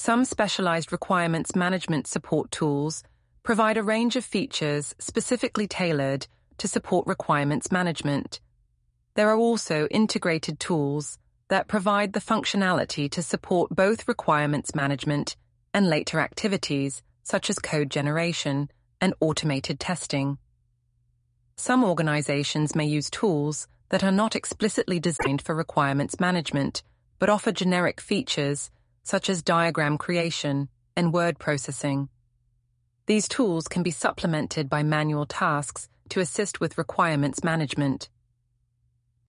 Some specialized requirements management support tools provide a range of features specifically tailored to support requirements management. There are also integrated tools that provide the functionality to support both requirements management and later activities such as code generation and automated testing. Some organizations may use tools that are not explicitly designed for requirements management, but offer generic features such as diagram creation and word processing. These tools can be supplemented by manual tasks to assist with requirements management.